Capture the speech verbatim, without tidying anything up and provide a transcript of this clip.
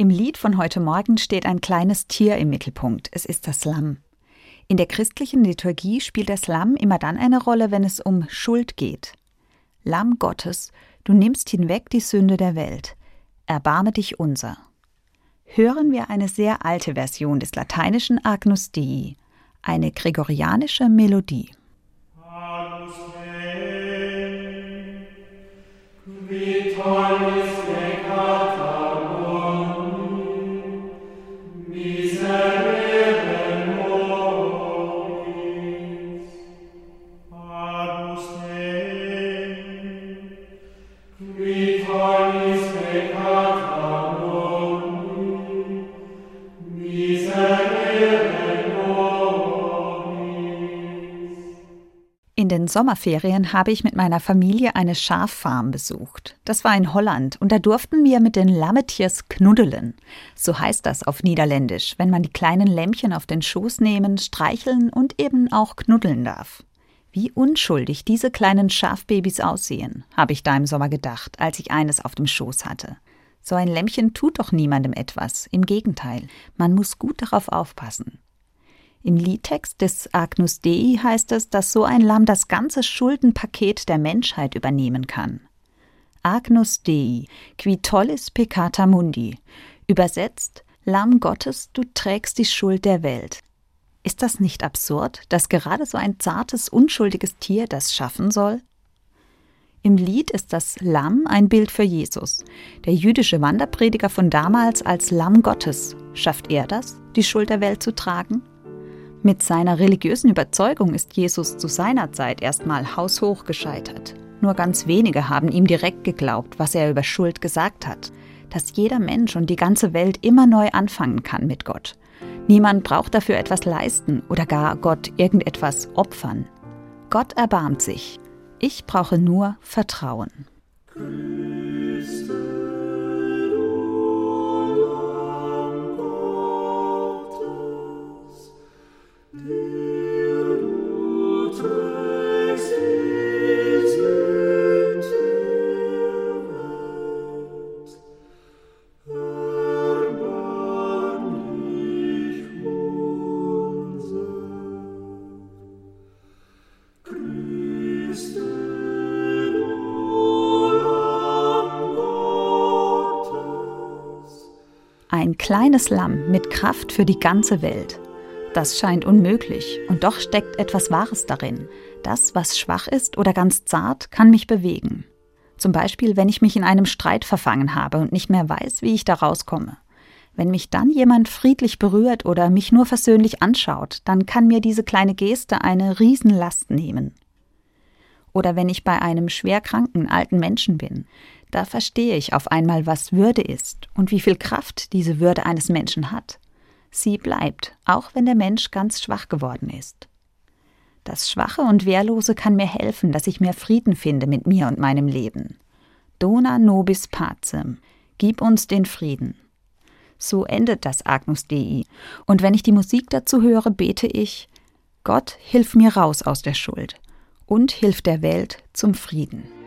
Im Lied von heute Morgen steht ein kleines Tier im Mittelpunkt. Es ist das Lamm. In der christlichen Liturgie spielt das Lamm immer dann eine Rolle, wenn es um Schuld geht. Lamm Gottes, du nimmst hinweg die Sünde der Welt. Erbarme dich unser. Hören wir eine sehr alte Version des lateinischen Agnus Dei, eine gregorianische Melodie. Agnus Dei, qui tollis peccata mundi, miserere nobis. Agnus Dei, qui tollis peccata mundi, miserere nobis. In den Sommerferien habe ich mit meiner Familie eine Schaffarm besucht. Das war in Holland und da durften wir mit den Lammetiers knuddelen. So heißt das auf Niederländisch, wenn man die kleinen Lämmchen auf den Schoß nehmen, streicheln und eben auch knuddeln darf. Wie unschuldig diese kleinen Schafbabys aussehen, habe ich da im Sommer gedacht, als ich eines auf dem Schoß hatte. So ein Lämmchen tut doch niemandem etwas, im Gegenteil, man muss gut darauf aufpassen. Im Liedtext des Agnus Dei heißt es, dass so ein Lamm das ganze Schuldenpaket der Menschheit übernehmen kann. Agnus Dei, qui tollis peccata mundi. Übersetzt, Lamm Gottes, du trägst die Schuld der Welt. Ist das nicht absurd, dass gerade so ein zartes, unschuldiges Tier das schaffen soll? Im Lied ist das Lamm ein Bild für Jesus. Der jüdische Wanderprediger von damals als Lamm Gottes. Schafft er das, die Schuld der Welt zu tragen? Mit seiner religiösen Überzeugung ist Jesus zu seiner Zeit erstmal haushoch gescheitert. Nur ganz wenige haben ihm direkt geglaubt, was er über Schuld gesagt hat. Dass jeder Mensch und die ganze Welt immer neu anfangen kann mit Gott. Niemand braucht dafür etwas leisten oder gar Gott irgendetwas opfern. Gott erbarmt sich. Ich brauche nur Vertrauen. Christe, der du trägst die Sünden der Welt, erbarm dich unser. Christe, du Lamm Gottes. Ein kleines Lamm mit Kraft für die ganze Welt. Das scheint unmöglich, und doch steckt etwas Wahres darin. Das, was schwach ist oder ganz zart, kann mich bewegen. Zum Beispiel, wenn ich mich in einem Streit verfangen habe und nicht mehr weiß, wie ich da rauskomme. Wenn mich dann jemand friedlich berührt oder mich nur versöhnlich anschaut, dann kann mir diese kleine Geste eine Riesenlast nehmen. Oder wenn ich bei einem schwer kranken alten Menschen bin, da verstehe ich auf einmal, was Würde ist und wie viel Kraft diese Würde eines Menschen hat. Sie bleibt, auch wenn der Mensch ganz schwach geworden ist. Das Schwache und Wehrlose kann mir helfen, dass ich mehr Frieden finde mit mir und meinem Leben. Dona nobis pacem, gib uns den Frieden. So endet das Agnus Dei. Und wenn ich die Musik dazu höre, bete ich, Gott, hilf mir raus aus der Schuld und hilf der Welt zum Frieden.